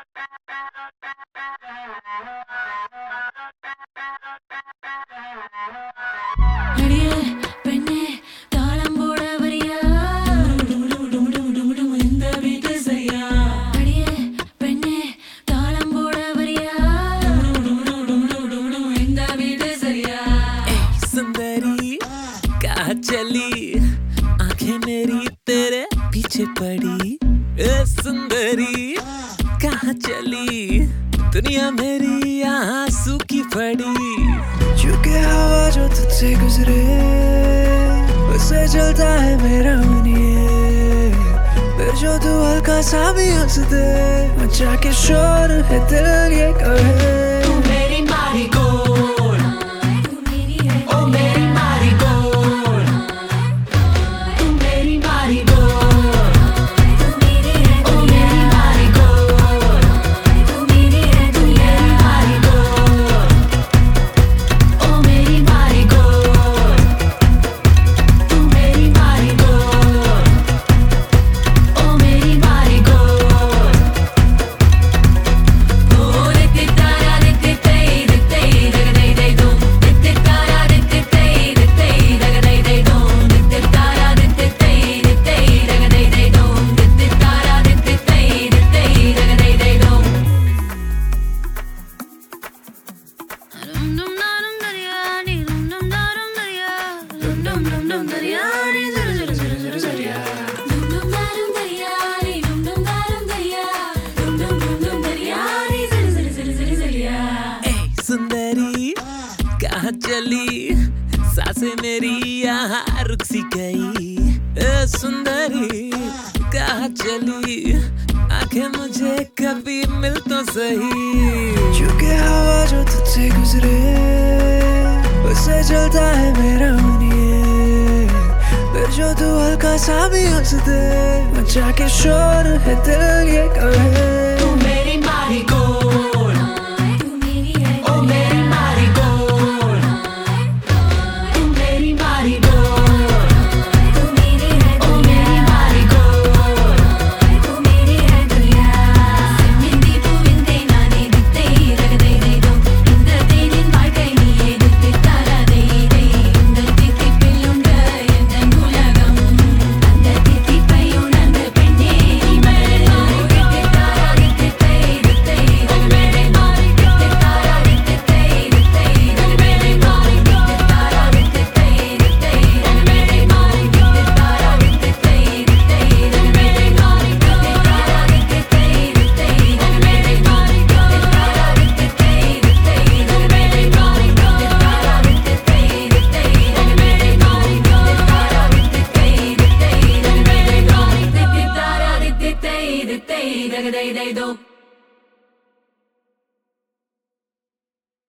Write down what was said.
அடியே பெண்ணே தாளம் போட வரியா இந்த வீட்டு சரியா அடியே பெண்ணே தாளம் போட வரியா இந்த வீட்டு சரியா सुंदरी कहाँ चली आंखें मेरी तेरे पीछे पड़ी सुंदरी कहाँ चली दुनिया मेरी यहाँ सूखी पड़ी चुके हवा जो तुझसे गुजरे उससे चलता है मेरा मन ये फिर जो तू हल्का सा भी हंस दे मचा के शोर है दिल ये कहे तू मेरी marigold तू मेरी है ओ मेरी marigold तू मेरी marigold तू मेरी है ओ मेरी marigold तू मेरी है तू मेरी marigold ओ मेरी marigold तू मेरी marigold ओ मेरी marigold ओ दिते तारा दिते दिते दगदे दे दो दिते तारा दिते दिते दगदे दे दो दिते तारा दिते दिते दगदे दे दो दिते तारा दिते दिते दगदे दे दो dum dum darum dariya ni dum dum darum dariya dum dum dariya ni zara zara zara zara zara dum dum darum dariya ni dum dum darum dariya dum dum dariya ni zara zara zara zara zara सुंदरी कहाँ चली सांसें मेरी यहाँ रुक सी गई सुंदरी कहाँ चली आंखें मुझे कभी मिल तो सही चुके हवा जो तुझसे गुजरे उससे चलता है मेरा मन ये फिर जो तू हल्का सा भी हंस दे मचा के शोर है दिल ये कहे तू मेरी marigold तू मेरी है ओ मेरी marigold तू मेरी marigold तू मेरी है ओ मेरी marigold तू मेरी है दुनिया செம்மிந்தி பூவிந்தை நானே தித்தை ரகதை தேதோ இந்த தேனின் வாழ்க்கை நீயே தித்தை தாராதே இந்த தித்திப்பில் உண்டு எந்த உலகம் அந்த தித்திப்பை உணர்ந்த பெண்ணே நீ மறந்தோ தித்தை தாரா தித்தை தித்தை தகமேடை மாறி தித்தை தாரா தித்தை தித்தை தகமேடை மாறி தித்தை தாரா தித்தை தித்தை தகமேடை மாறி தித்தை தாரா தித்தை தித்தை தகமேடை மாறி தித்தை தாரா தித்தை தித்தை தகமேடை மாறி தித்தை தாரா தித்தை தித்தை தகமேடை மாறி தித்தை தாரா தித்தை தித்தை தகமேடை மாறி தித்தை தாரா தித்தை தித்தை தகமேடை மாறி தித்தை தாரா தித்தை தித்தை தகதை தேதோ